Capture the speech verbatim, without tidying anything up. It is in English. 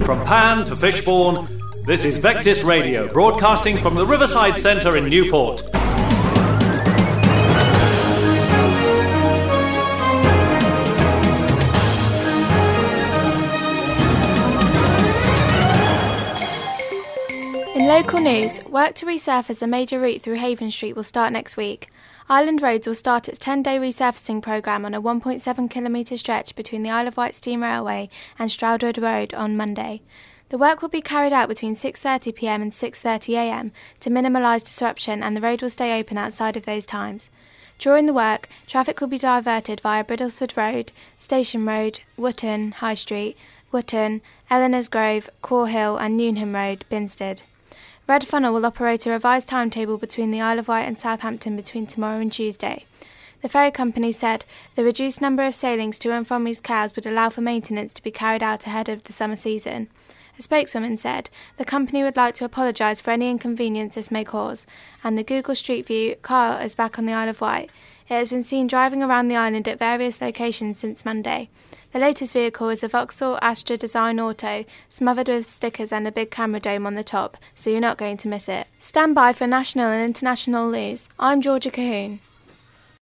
From Pan to Fishbourne, this is Vectis Radio, broadcasting from the Riverside Centre in Newport. In local news, work to resurface a major route through Haven Street will start next week. Island Roads will start its ten-day resurfacing programme on a one point seven kilometre stretch between the Isle of Wight Steam Railway and Stroudwood Road on Monday. The work will be carried out between six thirty p m and six thirty a m to minimise disruption, and the road will stay open outside of those times. During the work, traffic will be diverted via Bridlesford Road, Station Road, Wootton High Street, Wootton, Eleanor's Grove, Core Hill and Newnham Road, Binstead. Red Funnel will operate a revised timetable between the Isle of Wight and Southampton between tomorrow and Tuesday. The ferry company said the reduced number of sailings to and from East Cowes would allow for maintenance to be carried out ahead of the summer season. A spokeswoman said the company would like to apologise for any inconvenience this may cause, and the Google Street View car is back on the Isle of Wight. It has been seen driving around the island at various locations since Monday. The latest vehicle is a Vauxhall Astra Design Auto, smothered with stickers and a big camera dome on the top, so you're not going to miss it. Stand by for national and international news. I'm Georgia Cahoon.